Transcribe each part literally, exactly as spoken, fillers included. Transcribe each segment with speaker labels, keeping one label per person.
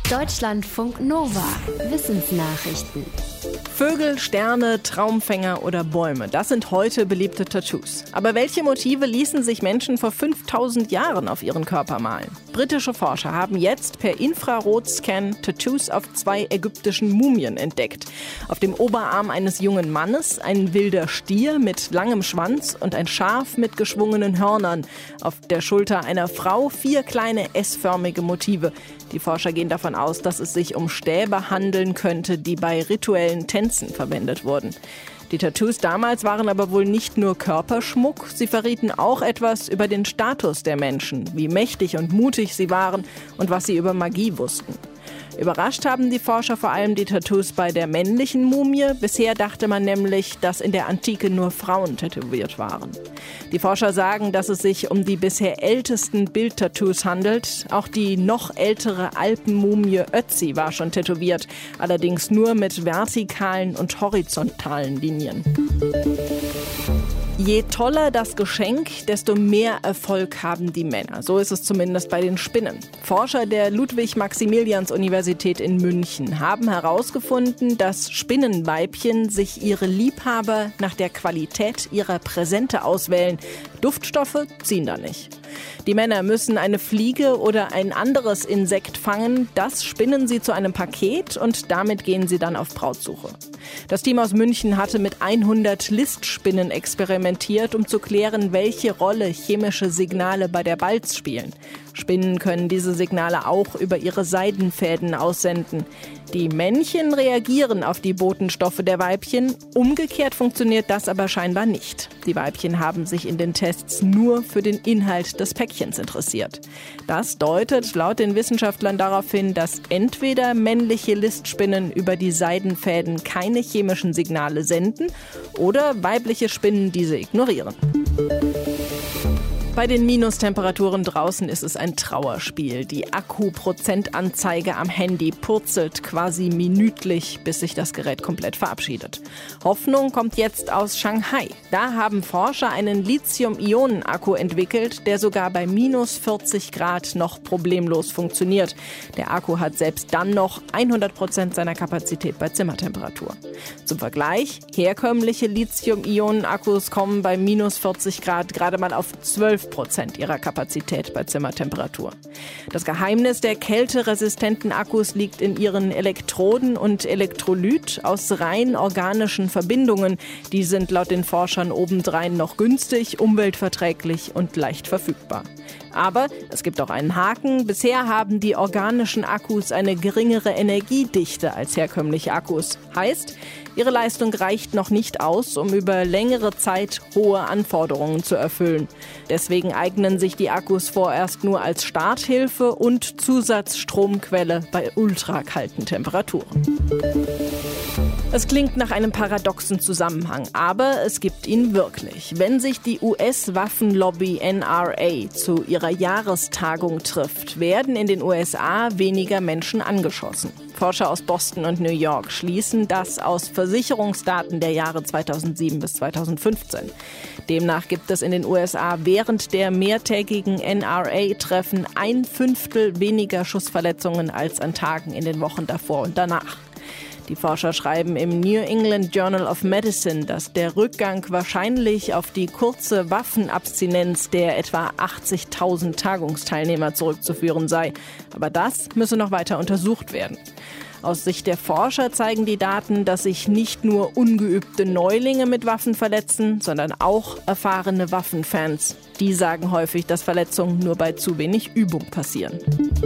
Speaker 1: Deutschlandfunk Nova. Wissensnachrichten.
Speaker 2: Vögel, Sterne, Traumfänger oder Bäume, das sind heute beliebte Tattoos. Aber welche Motive ließen sich Menschen vor fünftausend Jahren auf ihren Körper malen? Britische Forscher haben jetzt per Infrarotscan Tattoos auf zwei ägyptischen Mumien entdeckt. Auf dem Oberarm eines jungen Mannes ein wilder Stier mit langem Schwanz und ein Schaf mit geschwungenen Hörnern. Auf der Schulter einer Frau vier kleine S-förmige Motive. Die Forscher gehen davon aus, dass es sich um Stäbe handeln könnte, die bei rituellen Tänzen verwendet wurden. Die Tattoos damals waren aber wohl nicht nur Körperschmuck, sie verrieten auch etwas über den Status der Menschen, wie mächtig und mutig sie waren und was sie über Magie wussten. Überrascht haben die Forscher vor allem die Tattoos bei der männlichen Mumie. Bisher dachte man nämlich, dass in der Antike nur Frauen tätowiert waren. Die Forscher sagen, dass es sich um die bisher ältesten Bildtattoos handelt. Auch die noch ältere Alpenmumie Ötzi war schon tätowiert, allerdings nur mit vertikalen und horizontalen Linien. Je toller das Geschenk, desto mehr Erfolg haben die Männer. So ist es zumindest bei den Spinnen. Forscher der Ludwig-Maximilians-Universität in München haben herausgefunden, dass Spinnenweibchen sich ihre Liebhaber nach der Qualität ihrer Präsente auswählen. Duftstoffe ziehen da nicht. Die Männer müssen eine Fliege oder ein anderes Insekt fangen. Das spinnen sie zu einem Paket und damit gehen sie dann auf Brautsuche. Das Team aus München hatte mit hundert Listspinnen experimentiert, um zu klären, welche Rolle chemische Signale bei der Balz spielen. Spinnen können diese Signale auch über ihre Seidenfäden aussenden. Die Männchen reagieren auf die Botenstoffe der Weibchen. Umgekehrt funktioniert das aber scheinbar nicht. Die Weibchen haben sich in den Tests nur für den Inhalt des Päckchens interessiert. Das deutet laut den Wissenschaftlern darauf hin, dass entweder männliche Listspinnen über die Seidenfäden keine chemischen Signale senden oder weibliche Spinnen diese ignorieren. Bei den Minustemperaturen draußen ist es ein Trauerspiel. Die Akkuprozentanzeige am Handy purzelt quasi minütlich, bis sich das Gerät komplett verabschiedet. Hoffnung kommt jetzt aus Shanghai. Da haben Forscher einen Lithium-Ionen-Akku entwickelt, der sogar bei minus vierzig Grad noch problemlos funktioniert. Der Akku hat selbst dann noch hundert Prozent seiner Kapazität bei Zimmertemperatur. Zum Vergleich, herkömmliche Lithium-Ionen-Akkus kommen bei minus vierzig Grad gerade mal auf zwölf Prozent ihrer Kapazität bei Zimmertemperatur. Das Geheimnis der kälteresistenten Akkus liegt in ihren Elektroden und Elektrolyt aus rein organischen Verbindungen. Die sind laut den Forschern obendrein noch günstig, umweltverträglich und leicht verfügbar. Aber es gibt auch einen Haken. Bisher haben die organischen Akkus eine geringere Energiedichte als herkömmliche Akkus. Heißt, ihre Leistung reicht noch nicht aus, um über längere Zeit hohe Anforderungen zu erfüllen. Deswegen eignen sich die Akkus vorerst nur als Starthilfe und Zusatzstromquelle bei ultrakalten Temperaturen. Es klingt nach einem paradoxen Zusammenhang, aber es gibt ihn wirklich. Wenn sich die U S-Waffenlobby N R A zu ihrer Jahrestagung trifft, werden in den U S A weniger Menschen angeschossen. Forscher aus Boston und New York schließen das aus Versicherungsdaten der Jahre zweitausendsieben bis zweitausendfünfzehn. Demnach gibt es in den U S A während der mehrtägigen N R A-Treffen ein Fünftel weniger Schussverletzungen als an Tagen in den Wochen davor und danach. Die Forscher schreiben im New England Journal of Medicine, dass der Rückgang wahrscheinlich auf die kurze Waffenabstinenz der etwa achtzigtausend Tagungsteilnehmer zurückzuführen sei. Aber das müsse noch weiter untersucht werden. Aus Sicht der Forscher zeigen die Daten, dass sich nicht nur ungeübte Neulinge mit Waffen verletzen, sondern auch erfahrene Waffenfans. Die sagen häufig, dass Verletzungen nur bei zu wenig Übung passieren.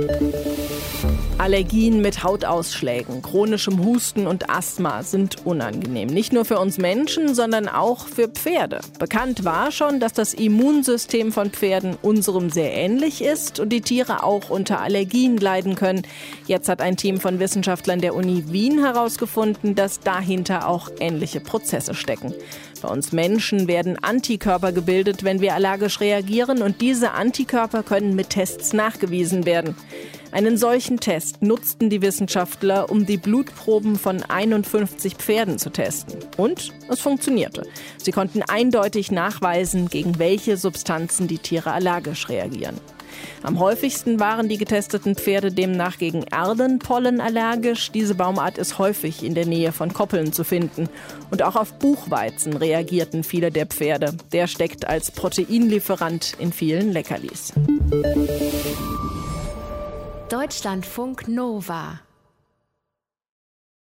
Speaker 2: Allergien mit Hautausschlägen, chronischem Husten und Asthma sind unangenehm. Nicht nur für uns Menschen, sondern auch für Pferde. Bekannt war schon, dass das Immunsystem von Pferden unserem sehr ähnlich ist und die Tiere auch unter Allergien leiden können. Jetzt hat ein Team von Wissenschaftlern der Uni Wien herausgefunden, dass dahinter auch ähnliche Prozesse stecken. Bei uns Menschen werden Antikörper gebildet, wenn wir allergisch reagieren, und diese Antikörper können mit Tests nachgewiesen werden. Einen solchen Test nutzten die Wissenschaftler, um die Blutproben von einundfünfzig Pferden zu testen. Und es funktionierte. Sie konnten eindeutig nachweisen, gegen welche Substanzen die Tiere allergisch reagieren. Am häufigsten waren die getesteten Pferde demnach gegen Erlenpollen allergisch. Diese Baumart ist häufig in der Nähe von Koppeln zu finden. Und auch auf Buchweizen reagierten viele der Pferde. Der steckt als Proteinlieferant in vielen Leckerlis.
Speaker 1: Deutschlandfunk Nova